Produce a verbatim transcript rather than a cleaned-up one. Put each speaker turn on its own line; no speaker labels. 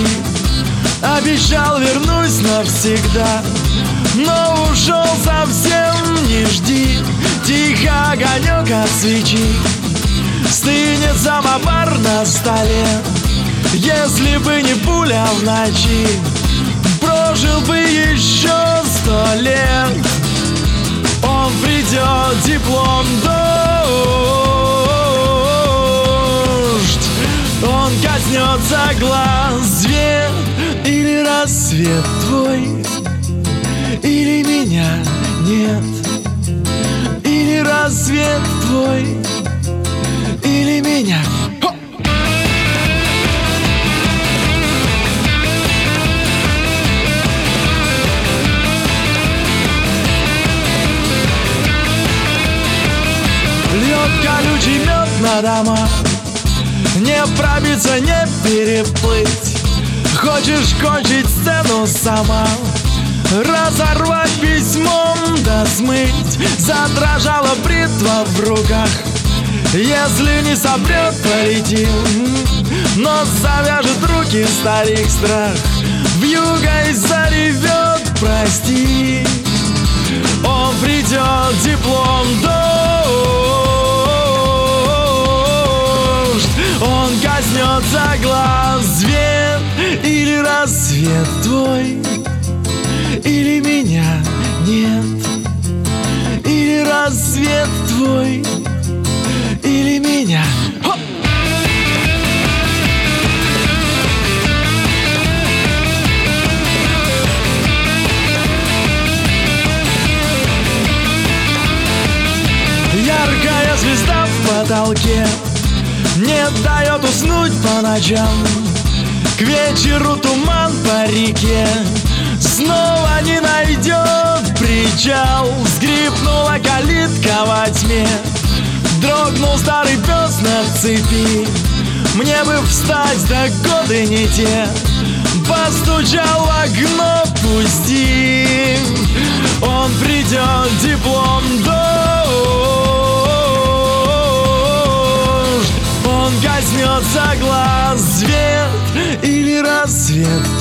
Обещал вернусь навсегда, но ушел совсем, не жди. Тихо огонек от свечи, стынет самовар на столе. Если бы не пуля в ночи, прожил бы еще сто лет. Он придет, диплом дождь, он коснется глаз, свет или рассвет твой, или меня нет. Или рассвет твой, или меня. Хо! Льет колючий мед на дома, не пробиться, не переплыть. Хочешь кончить сцену сама, разорвать письмом да смыть. Задрожала бритва в руках, если не сопрет, полетим. Но завяжет руки старик страх, вьюгой заревет, прости. Он придет, диплом дождь, он коснется глаз, свет или рассвет твой, или меня нет. Или рассвет твой, или меня. Хо! Яркая звезда в потолке не дает уснуть по ночам. К вечеру туман по реке снова не найдет причал. Скрипнула калитка во тьме, дрогнул старый пес на цепи. Мне бы встать, да годы не те. Постучал в окно, пусти. Он придет, диплом дождь, он коснется глаз, свет или рассвет